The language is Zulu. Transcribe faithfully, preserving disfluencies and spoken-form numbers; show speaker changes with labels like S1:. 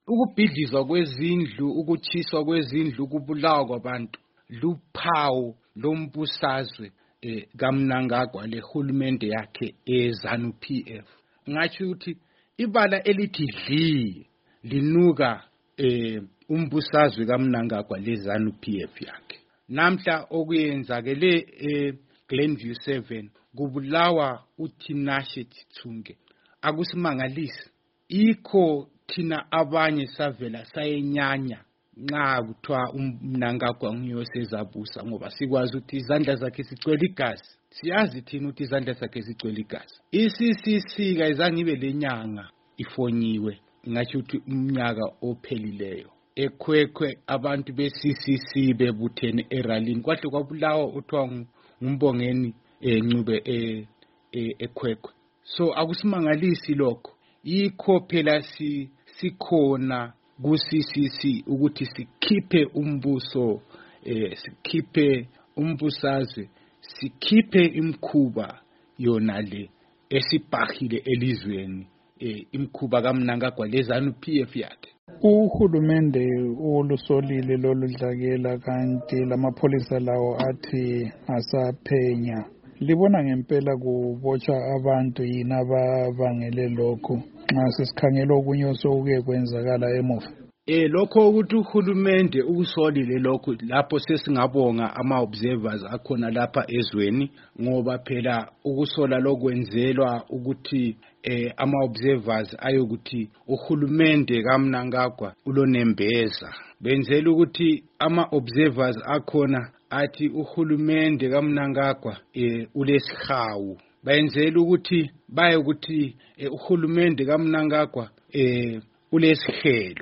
S1: ukubhidlizwa kwezindlu, ukuchiswa kwezindlu, ukubulawa kwabantu luphawu lombusazwe eh, kaMnangagwa lehulumende yakhe eZANU P F. Ngathi ukuthi ibala elithi dli linuka eh, umbusazwe kaMnangagwa leZANU P F yakhe. Namhla okuyenzakele eh, Glenview seven kubulawa uTinashe Tithunge. Akusimangalisi ikho thina abanye savela sayenyanya nxa kuthiwa uMnangagwa nguyosezabusa ngoba sikwazi ukuthi izandla zakhe sigcwele igazi. Siyazi thina ukuthi izandla zakhe sigcwele igazi. I-C C C kayizange ibe lenyanga ifonyiwe ngathi ukuthi umnyaka ophelileyo. Ekhwekhwe abantu be-C C C bebuthene eralini kwahle kwabulawa othiwa nguMbongeni eNcube ekhwekhwe. So akusimangalisi lokho. Yikho phela si sikhona ku-C C C ukuthi sikhiphe umbuso eh sikhiphe umbusazwe sikhiphe imkhuba yona le esibhahile elizweni eh imkhuba kaMnangagwa leZANU P F yakhe.
S2: Uhulumende olusolile loludlakela kanti lamapholisa lawo athi asaphenya. Libona ngempela kubotsha abantu yini ababangele lokho nxa sesikhangela okunye osokuye kwenzakala emuva?
S1: Eh lokho ukuthi uhulumende ukusolile lokho lapho sesingabonga ama observers akhona lapha ezweni ngoba phela ukusola lokwenzelwa ukuthi eh ama observers ayokuthi uhulumende kaMnangagwa ulonembeza. Benzela ukuthi ama observers akhona athi uhulumende kaMnangagwa eh ulesihawu. Benzela ukuthi baye ukuthi uhulumende kaMnangagwa eh ulesihelo.